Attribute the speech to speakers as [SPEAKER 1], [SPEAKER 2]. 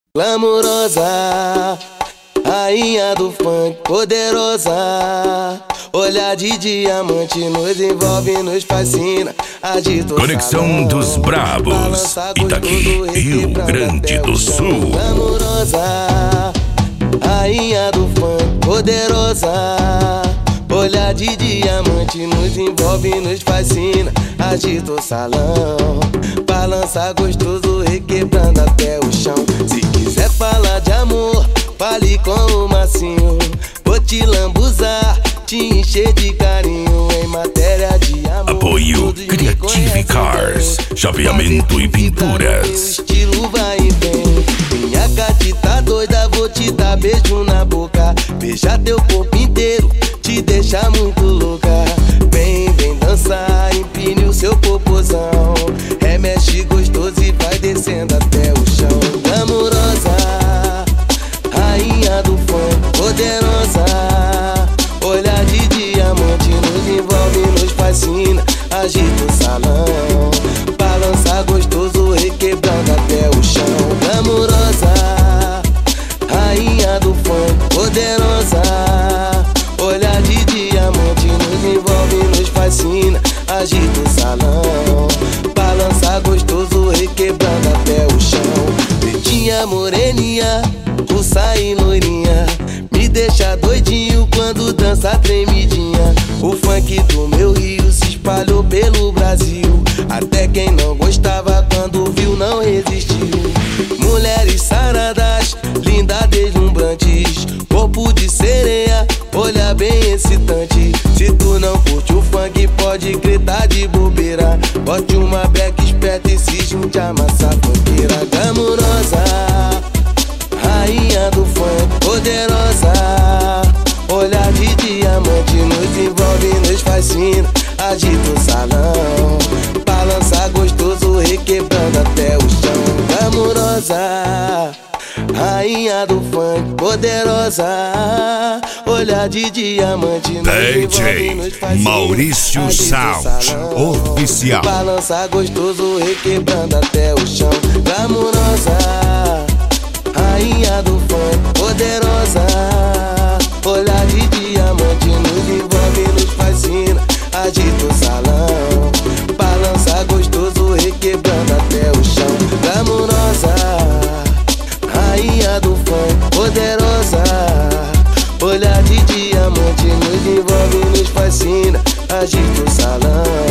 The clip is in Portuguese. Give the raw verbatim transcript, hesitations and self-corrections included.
[SPEAKER 1] Glamurosa, rainha do funk, poderosa. Olhar de diamante nos envolve, nos fascina. Agita o
[SPEAKER 2] Conexão
[SPEAKER 1] salão,
[SPEAKER 2] dos Brabos, Itaqui, Rio Grande do Sul.
[SPEAKER 1] Glamurosa, rainha do funk, poderosa. Olhar de diamante nos envolve, nos fascina. Agita o salão, balança gostoso, requebrando até o chão. Se quiser falar de amor, fale com o Massinho. Vou te lambuzar, te encher de carinho em matéria de amor.
[SPEAKER 2] Apoio Creative Cars, chaveamento e pinturas.
[SPEAKER 1] O estilo vai e vem. Minha catita doida, vou te dar beijo na boca. Beijar teu corpo inteiro, te deixa muito louca. Vem, vem dançar, empine o seu popozão. Remexe gostoso e vai descendo até o chão. Glamurosa, rainha do funk, poderosa. Olhar de diamante nos envolve, nos fascina. Agita o salão, balança gostoso, requebrando até o chão. Glamurosa, rainha do funk, poderosa. Olhar de diamante nos envolve, nos fascina. Agita o salão, balança gostoso, requebrando até o chão. Pretinha, moreninha, russa e loirinha, me deixa doidinho quando dança tremidinha. O funk do meu Rio se espalhou pelo Brasil. Até quem não gostava quando viu não resistiu. Mulheres saradas, lindas deslumbrantes, corpo de sereia, olha bem excitante. Se tu não curte o funk, pode gritar de bobeira. Bote uma beca esperta e se junte a massa funkeira. Glamurosa, rainha do funk, poderosa. Olhar de diamante nos envolve, nos fascina. Agita o salão, balança gostoso, requebrando até o chão. Glamurosa, rainha do funk, poderosa. Olhar de diamante nos
[SPEAKER 2] D J
[SPEAKER 1] envolve, nos fascina.
[SPEAKER 2] Maurício Sound Oficial.
[SPEAKER 1] Balança gostoso, requebrando até o chão. Glamurosa, rainha do funk, poderosa. Olhar de diamante nos envolve, nos fascina. Agita o salão, balança gostoso, requebrando até o chão. Glamurosa, rainha do funk, poderosa. Olhar de diamante nos envolve, nos fascina. Agita o salão,